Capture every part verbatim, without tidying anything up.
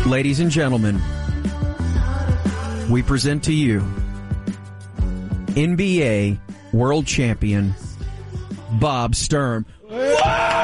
Ladies and gentlemen, we present to you N B A world champion Bob Sturm. Thank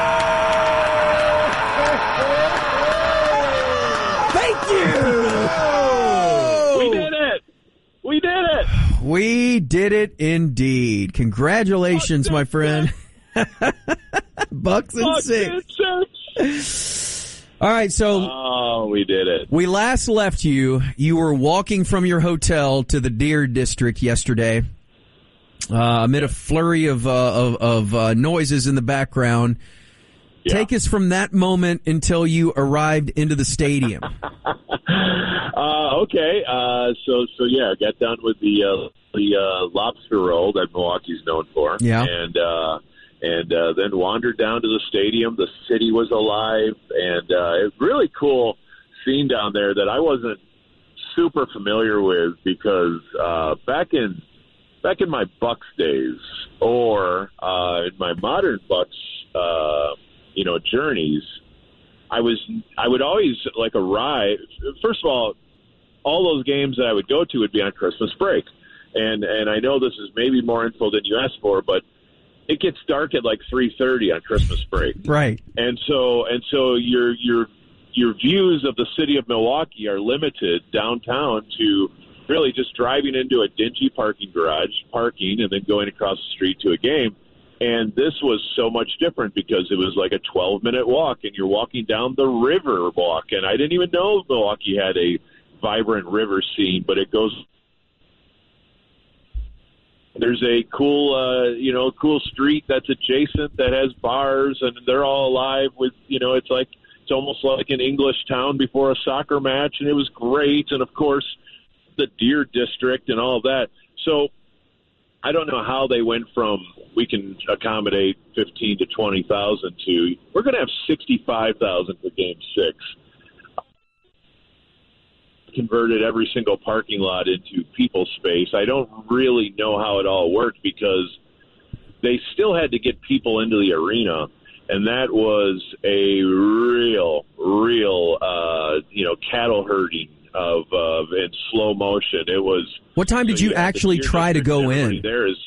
you! We did it! We did it! We did it indeed. Congratulations, Bucks my friend. Bucks and Bucks six. And six. All right, so oh, we did it. We last left you. You were walking from your hotel to the Deer District yesterday, uh, amid a flurry of uh, of, of uh, noises in the background. Yeah. Take us from that moment until you arrived into the stadium. uh, okay, uh, so so yeah, I got done with the uh, the uh, lobster roll that Milwaukee's known for. Yeah, and. Uh, And uh, then wandered down to the stadium. The city was alive, and uh, it was a really cool scene down there that I wasn't super familiar with because uh, back in back in my Bucks days, or uh, in my modern Bucks, uh, you know, journeys, I was I would always like arrive. First of all, all those games that I would go to would be on Christmas break, and and I know this is maybe more info than you asked for, but it gets dark at like three thirty on Christmas break. Right. And so and so your your your views of the city of Milwaukee are limited downtown to really just driving into a dingy parking garage, parking, and then going across the street to a game. And this was so much different because it was like a twelve-minute walk, and you're walking down the river walk. And I didn't even know Milwaukee had a vibrant river scene, but it goes... There's a cool, uh, you know, cool street that's adjacent that has bars, and they're all alive with, you know, it's like, it's almost like an English town before a soccer match, and it was great. And, of course, the Deer District and all of that. So I don't know how they went from we can accommodate fifteen to twenty thousand to we're going to have sixty-five thousand for Game six. Converted every single parking lot into people space. I don't really know how it all worked because they still had to get people into the arena, and that was a real, real, uh, you know, cattle herding of uh, in slow motion. It was. What time did so, you yeah, actually try to go in? There is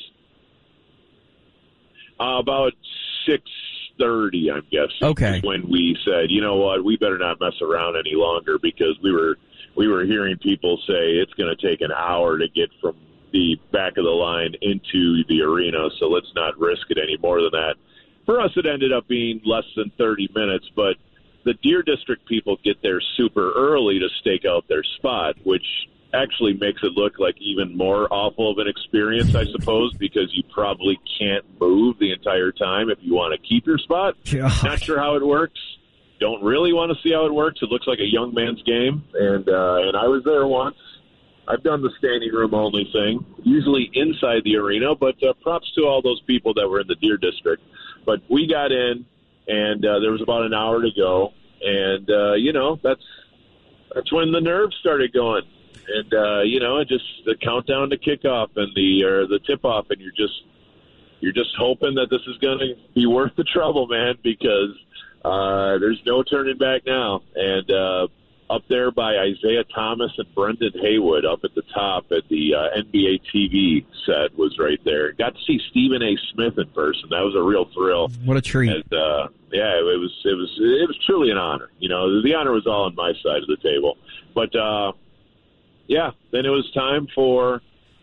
uh, about six thirty, I'm guessing. Okay. When we said, you know what, we better not mess around any longer because we were. We were hearing people say it's going to take an hour to get from the back of the line into the arena, so let's not risk it any more than that. For us, it ended up being less than thirty minutes, but the Deer District people get there super early to stake out their spot, which actually makes it look like even more awful of an experience, I suppose, because you probably can't move the entire time if you want to keep your spot. God. Not sure how it works. Don't really want to see how it works. It looks like a young man's game, and uh, and I was there once. I've done the standing room only thing, usually inside the arena, but uh, props to all those people that were in the Deer District. But we got in, and uh, there was about an hour to go, and uh, you know that's that's when the nerves started going, and uh, you know it just the countdown to kickoff and the or the tip off, and you're just you're just hoping that this is going to be worth the trouble, man, because. Uh, there's no turning back now. And uh, up there by Isaiah Thomas and Brendan Haywood up at the top at the uh, N B A T V set was right there. Got to see Stephen A. Smith in person. That was a real thrill. What a treat. And, uh, yeah, it was, it was, it was truly an honor. You know, the honor was all on my side of the table. But, uh, yeah, then it was time for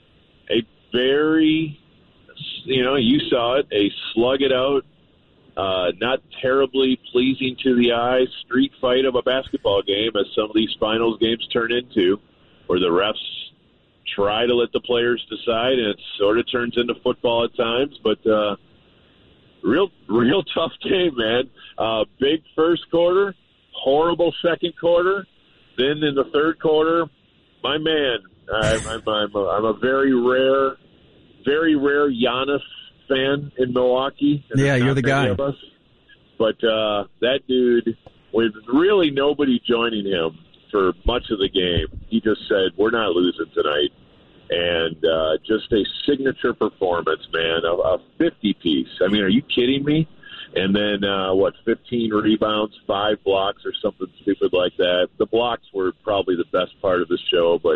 a very, you know, you saw it, a slug it out, Uh, not terribly pleasing to the eye street fight of a basketball game, as some of these finals games turn into, where the refs try to let the players decide, and it sort of turns into football at times. But uh, real, real tough game, man. Uh, big first quarter, horrible second quarter. Then in the third quarter, my man, I'm, I'm, I'm, a, I'm a very rare, very rare Giannis fan in Milwaukee. Yeah, you're the guy. Of us. But uh, that dude, with really nobody joining him for much of the game, he just said, we're not losing tonight. And uh, just a signature performance, man, a, a fifty-piece. I mean, are you kidding me? And then, uh, what, fifteen rebounds, five blocks or something stupid like that. The blocks were probably the best part of the show, but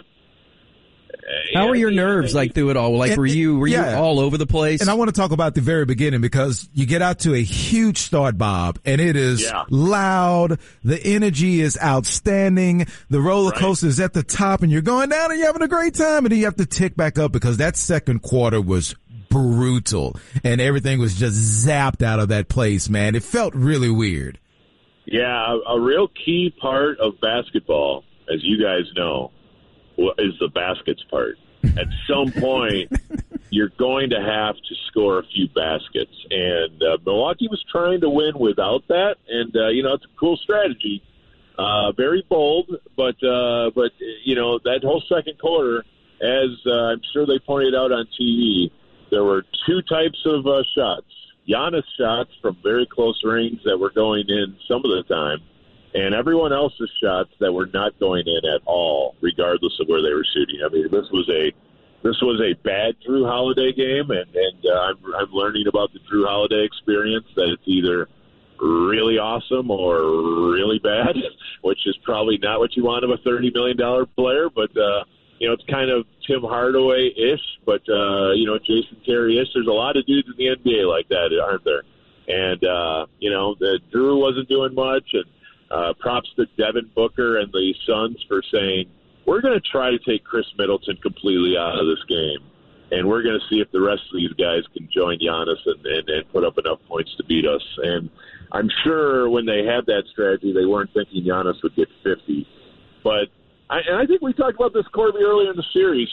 how yeah, were your nerves like through it all? Like, and, were you were yeah. you all over the place? And I want to talk about the very beginning, because you get out to a huge start, Bob, and it is yeah. loud. The energy is outstanding. The roller coaster right. is at the top, and you're going down, and you're having a great time, and then you have to tick back up, because that second quarter was brutal, and everything was just zapped out of that place, man. It felt really weird. Yeah, a, a real key part of basketball, as you guys know, is the baskets part. At some point, you're going to have to score a few baskets. And uh, Milwaukee was trying to win without that. And, uh, you know, it's a cool strategy. Uh, very bold, but, uh, but you know, that whole second quarter, as uh, I'm sure they pointed out on T V, there were two types of uh, shots. Giannis shots from very close range that were going in some of the time, and everyone else's shots that were not going in at all, regardless of where they were shooting. I mean, this was a this was a bad Drew Holiday game, and, and uh, I'm, I'm learning about the Drew Holiday experience, that it's either really awesome or really bad, which is probably not what you want of a thirty million dollars player, but, uh, you know, it's kind of Tim Hardaway-ish, but, uh, you know, Jason Terry-ish. There's a lot of dudes in the N B A like that, aren't there? And, uh, you know, the, Drew wasn't doing much, and Uh, props to Devin Booker and the Suns for saying, we're going to try to take Chris Middleton completely out of this game, and we're going to see if the rest of these guys can join Giannis and, and, and put up enough points to beat us. And I'm sure when they had that strategy, they weren't thinking Giannis would get fifty. But I, and I think we talked about this, Corby, earlier in the series.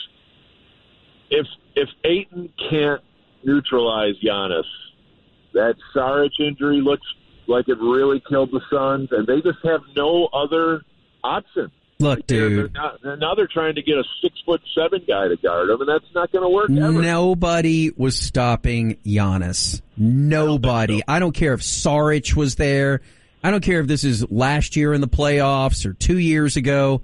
If if Ayton can't neutralize Giannis, that Saric injury looks like it really killed the Suns, and they just have no other option. Look, like dude. They're, they're not, they're, now they're trying to get a six foot seven guy to guard them, and that's not going to work ever. Nobody was stopping Giannis. Nobody. I don't, so. I don't care if Saric was there. I don't care if this is last year in the playoffs or two years ago.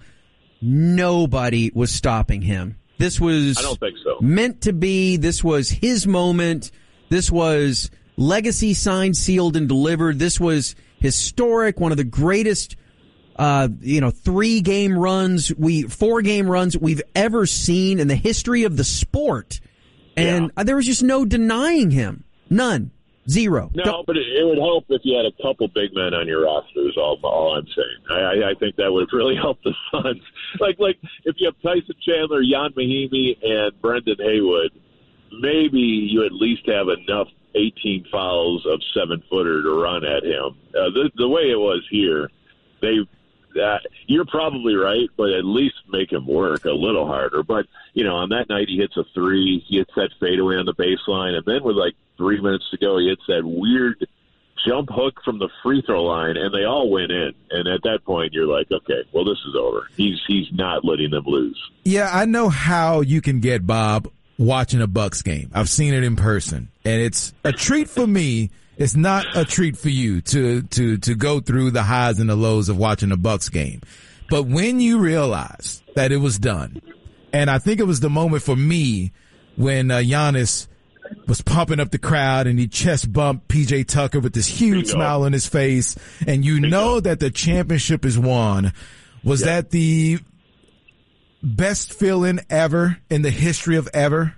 Nobody was stopping him. This was I don't think so. meant to be. This was his moment. This was legacy signed, sealed, and delivered. This was historic, one of the greatest, uh, you know, three game runs, we four game runs we've ever seen in the history of the sport. And yeah. there was just no denying him. None. Zero. No, Don't. but it, it would help if you had a couple big men on your roster, is all, all I'm saying. I, I think that would really help the Suns. Like, like if you have Tyson Chandler, Jan Mahimi, and Brendan Haywood, maybe you at least have enough eighteen fouls of seven-footer to run at him. Uh, the, the way it was here, they uh, you're probably right, but at least make him work a little harder. But, you know, on that night he hits a three, he hits that fadeaway on the baseline, and then with like three minutes to go, he hits that weird jump hook from the free throw line, and they all went in. And at that point, you're like, okay, well, this is over. He's he's not letting them lose. Yeah, I know how you can get, Bob, watching a Bucks game. I've seen it in person, and it's a treat for me. It's not a treat for you to, to, to go through the highs and the lows of watching a Bucks game. But when you realize that it was done, and I think it was the moment for me when uh, Giannis was pumping up the crowd and he chest bumped P J Tucker with this huge Bingo. smile on his face, and you Bingo. know that the championship is won. Was yeah. that the best feeling ever in the history of ever?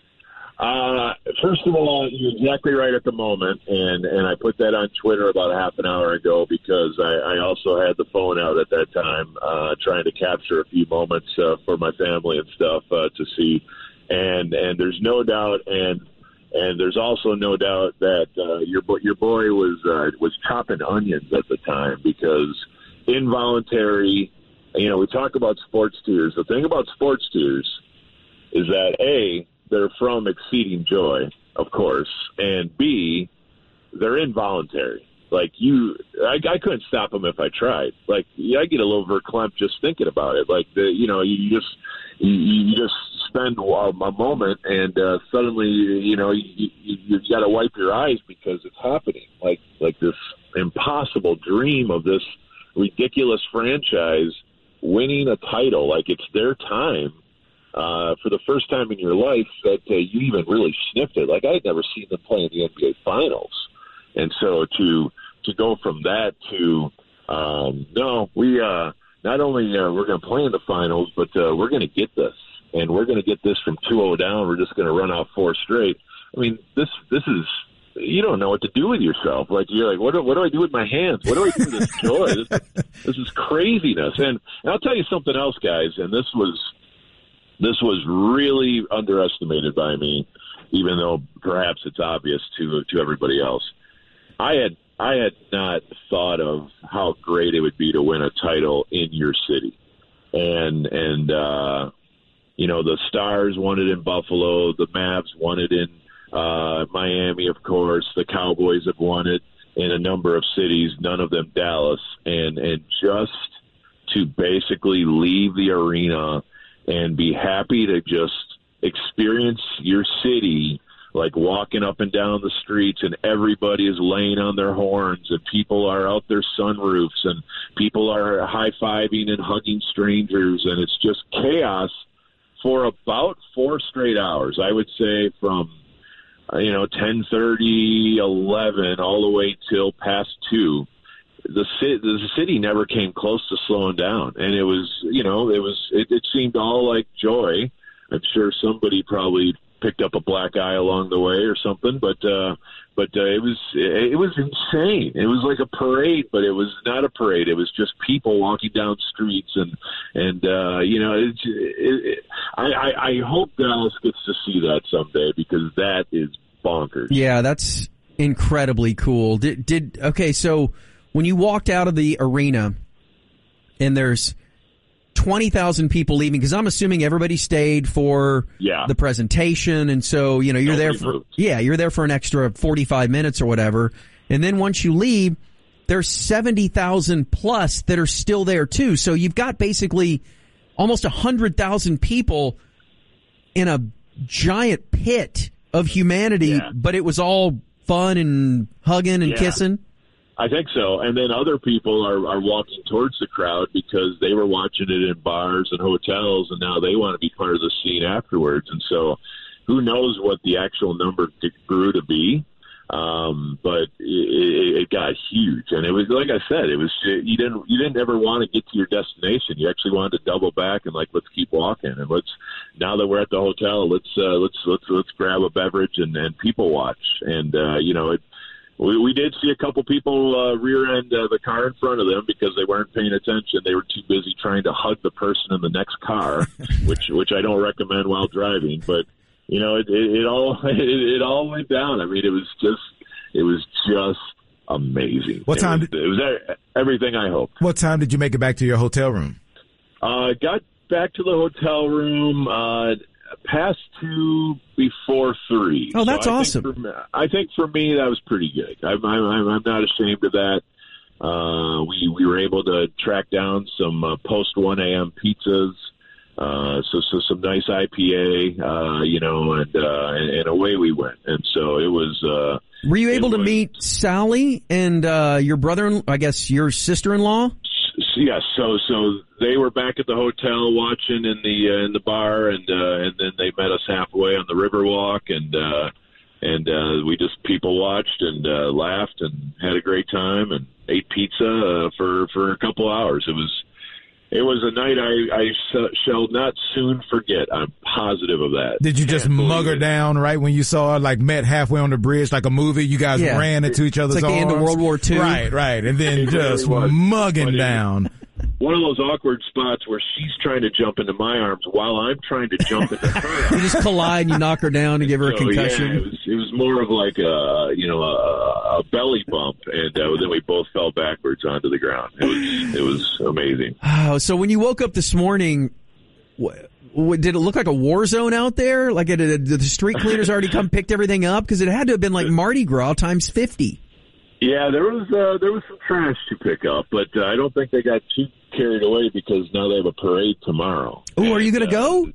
Uh, first of all, you're exactly right at the moment, and, and I put that on Twitter about half an hour ago because I, I also had the phone out at that time uh, trying to capture a few moments uh, for my family and stuff uh, to see. And and there's no doubt, and and there's also no doubt that uh, your your boy was uh, was chopping onions at the time because involuntary. You know, we talk about sports tears. The thing about sports tears is that A, they're from exceeding joy, of course, and B, they're involuntary. Like you, I, I couldn't stop them if I tried. Like I get a little verklempt just thinking about it. Like the, you know, you just you, you just spend a moment, and uh, suddenly, you know, you, you, you've got to wipe your eyes because it's happening. Like like this impossible dream of this ridiculous franchise winning a title. Like it's their time. Uh, for the first time in your life that uh, you even really sniffed it. Like I had never seen them play in the N B A Finals. And so to to go from that to um, no, we uh, not only uh, we're going to play in the finals, but uh, we're going to get this, and we're going to get this from two oh down. We're just going to run off four straight. I mean, this this is. You don't know what to do with yourself. Like you're like, what do, what do I do with my hands? What do I do with this joy? This, this is craziness. And, and I'll tell you something else, guys. And this was this was really underestimated by me, even though perhaps it's obvious to to everybody else. I had I had not thought of how great it would be to win a title in your city, and and uh, you know the Stars won it in Buffalo, the Mavs won it in. Uh, Miami, of course, the Cowboys have won it in a number of cities, none of them Dallas, and, and just to basically leave the arena and be happy to just experience your city, like walking up and down the streets and everybody is laying on their horns and people are out their sunroofs and people are high-fiving and hugging strangers, and it's just chaos for about four straight hours. I would say from you know, ten thirty, eleven, all the way till past two. The city, the city never came close to slowing down, and it was, you know, it was, it, it seemed all like joy. I'm sure somebody probably picked up a black eye along the way or something, but, uh, but uh, it was, it, it was insane. It was like a parade, but it was not a parade. It was just people walking down streets, and, and uh, you know, it, it, it, I, I, I hope Dallas gets to see that someday because that is bonkers. Yeah, that's incredibly cool. Did, did okay, so when you walked out of the arena and there's twenty thousand people leaving, because I'm assuming everybody stayed for yeah. the presentation, and so, you know, you're Nobody there for, moved. yeah, you're there for an extra forty-five minutes or whatever, and then once you leave, there's seventy thousand plus that are still there too, so you've got basically almost one hundred thousand people in a giant pit of humanity, yeah. but it was all fun and hugging and yeah. kissing. I think so. And then other people are, are walking towards the crowd because they were watching it in bars and hotels, and now they want to be part of the scene afterwards. And so who knows what the actual number grew to be. Um, but it, it got huge, and it was, like I said, it was, you didn't, you didn't ever want to get to your destination. You actually wanted to double back and like, let's keep walking. And let's, now that we're at the hotel, let's, uh, let's, let's, let's grab a beverage and, and people watch. And, uh, you know, it, We, we did see a couple people uh, rear-end uh, the car in front of them because they weren't paying attention. They were too busy trying to hug the person in the next car, which which I don't recommend while driving. But you know, it, it, it all it, it all went down. I mean, it was just it was just amazing. What time? It was, did, it was everything I hoped. What time did you make it back to your hotel room? Uh, got back to the hotel room. Uh, Past two before three. Oh, that's so I awesome. Think for, I think for me that was pretty good. I'm, I'm, I'm not ashamed of that. Uh, we we were able to track down some uh, post one a.m. pizzas, uh, so so some nice I P A, uh, you know, and, uh, and and away we went. And so it was. Uh, Were you able to was, meet Sally and uh, your brother? I guess your sister-in-law. Yes, so so they were back at the hotel watching in the uh, in the bar, and uh, and then they met us halfway on the Riverwalk, and uh, and uh, we just people watched and uh, laughed and had a great time and ate pizza uh, for for a couple hours. It was it was a night I, I shall not soon forget. I'm positive of that. Did you just Can't mug her it. down right when you saw her, like met halfway on the bridge like a movie? You guys Yeah. ran into each other's It's like the arms. end of World War Two. Right, right. And then It just really was. mugging But it- down. One of those awkward spots where she's trying to jump into my arms while I'm trying to jump into her arms. You just collide and you knock her down and give her a So, concussion. Yeah, it was, it was more of like a, you know, a, a belly bump, and uh, then we both fell backwards onto the ground. It was, it was amazing. Oh, so when you woke up this morning, wh- wh- did it look like a war zone out there? Like, it, it, the street cleaners already come picked everything up? Because it had to have been like Mardi Gras times fifty. Yeah, there was uh, there was some trash to pick up, but uh, I don't think they got too carried away because now they have a parade tomorrow. Oh, are you going to uh, go?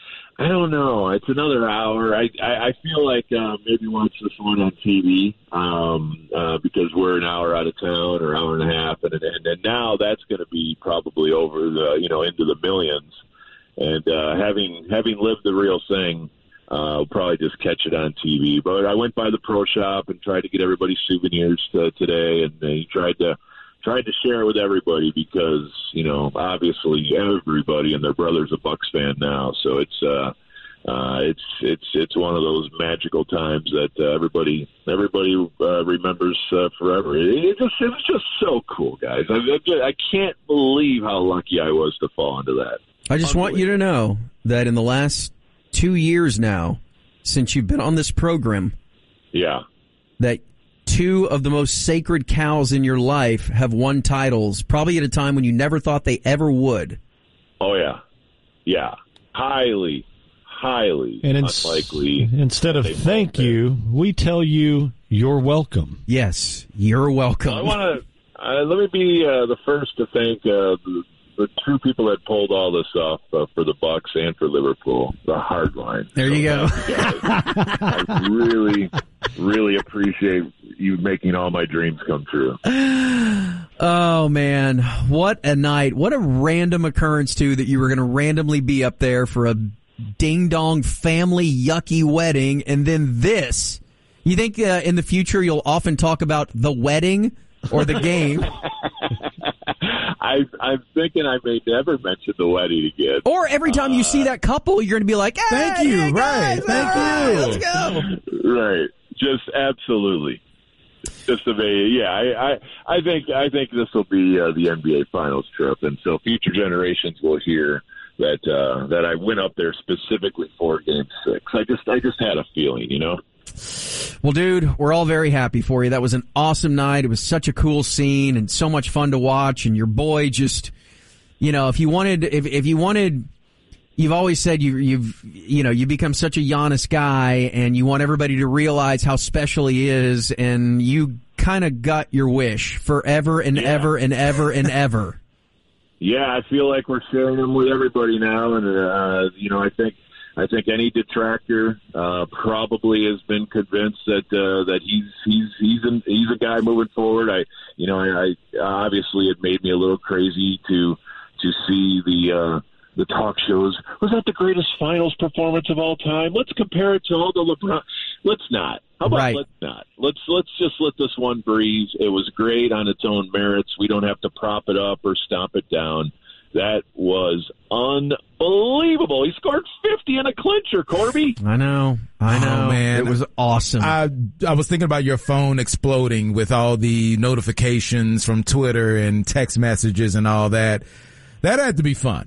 I don't know. It's another hour. I I, I feel like uh, maybe watch this one on T V um, uh, because we're an hour out of town or hour and a half, and and, and now that's going to be probably over the you know into the millions. And uh, having having lived the real thing, uh, probably just catch it on T V. But I went by the pro shop and tried to get everybody souvenirs to, today, and uh, tried to tried to share it with everybody because, you know, obviously everybody and their brother's a Bucs fan now. So it's uh, uh, it's it's it's one of those magical times that uh, everybody everybody uh, remembers uh, forever. It, it just it was just so cool, guys. I, I, I can't believe how lucky I was to fall into that. I just want you to know that in the last two years now, since you've been on this program, yeah, that two of the most sacred cows in your life have won titles, probably at a time when you never thought they ever would. Oh, yeah. Yeah. Highly, highly and unlikely. Instead of thank you, we tell you you're welcome. Yes, you're welcome. Well, I want to, uh, let me be uh, the first to thank uh, the, the two people that pulled all this off uh, for the Bucs and for Liverpool, the hard line. There so, you go. I really, really appreciate you making all my dreams come true. Oh, man. What a night. What a random occurrence, too, that you were going to randomly be up there for a ding-dong family yucky wedding, and then this. You think uh, in the future you'll often talk about the wedding or the game? I, I'm thinking I may never mention the wedding again. Or every time uh, you see that couple, you're going to be like, hey, thank you, hey guys, right, thank right, you. Let's go. Right. Just absolutely. Just amazing. Yeah, I, I, I think I think this will be uh, the N B A Finals trip, and so future generations will hear that uh, that I went up there specifically for Game Six. I just I just had a feeling, you know. Well, dude, we're all very happy for you. That was an awesome night. It was such a cool scene and so much fun to watch. And your boy just, you know, if you wanted, if if you wanted. You've always said you, you've, you know, you become such a Giannis guy and you want everybody to realize how special he is, and you kind of got your wish forever and yeah. ever and ever and ever. Yeah, I feel like we're sharing them with everybody now, and uh, you know, I think I think any detractor uh, probably has been convinced that uh, that he's he's he's an, he's a guy moving forward. I, you know, I, I obviously it made me a little crazy to to see the. Uh, The talk shows. Was that the greatest finals performance of all time? Let's compare it to all the LeBron. Let's not. How about right. let's not? Let's let's just let this one breathe. It was great on its own merits. We don't have to prop it up or stomp it down. That was unbelievable. He scored fifty in a clincher, Corby. I know. I know. Oh, man. It was awesome. I I was thinking about your phone exploding with all the notifications from Twitter and text messages and all that. That had to be fun.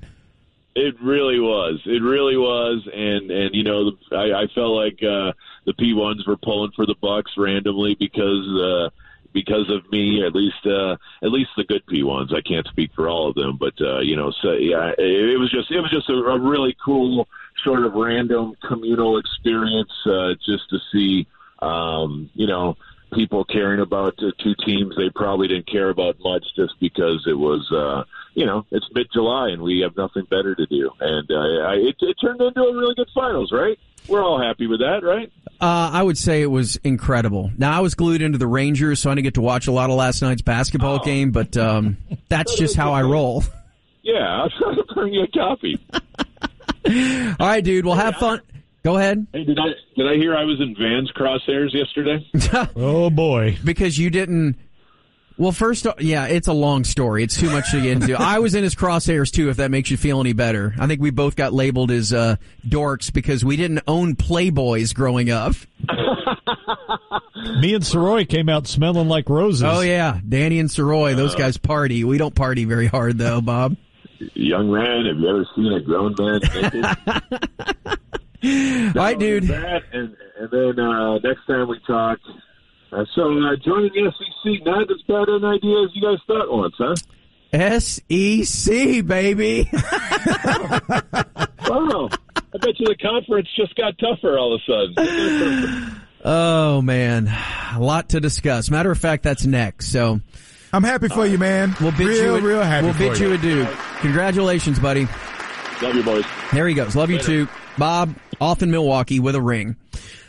It really was. It really was, and and you know, the, I, I felt like uh, the P ones were pulling for the Bucs randomly because uh, because of me. At least uh, at least the good P ones. I can't speak for all of them, but uh, you know, so yeah, it, it was just it was just a, a really cool sort of random communal experience uh, just to see, um, you know. people caring about uh, two teams they probably didn't care about much just because it was, uh, you know, it's mid-July and we have nothing better to do. And uh, I, it, it turned into a really good finals, right? We're all happy with that, right? Uh, I would say it was incredible. Now, I was glued into the Rangers, so I didn't get to watch a lot of last night's basketball oh. game, but um, that's just how I roll. Yeah, I'll try to bring you a copy. All right, dude, we'll have fun. Go ahead. Hey, did I did I hear I was in Van's crosshairs yesterday? Oh, boy. Because you didn't... Well, first, yeah, it's a long story. It's too much to get into. I was in his crosshairs, too, if that makes you feel any better. I think we both got labeled as uh, dorks because we didn't own Playboys growing up. Me and Soroy came out smelling like roses. Oh, yeah. Danny and Soroy, those uh, guys party. We don't party very hard, though, Bob. Young man, have you ever seen a grown man naked? All right, dude. That, and, and then uh, next time we talk. Uh, so uh, joining the S E C, not as bad an idea as you guys thought once, huh? S E C, baby. Wow. I bet you the conference just got tougher all of a sudden. Oh, man. A lot to discuss. Matter of fact, that's next. So I'm happy for uh, you, man. We'll bid real, you a, real happy We'll for bid you, you adieu. Congratulations, buddy. Love you, boys. There he goes. Love you, too. Bob, off in Milwaukee with a ring.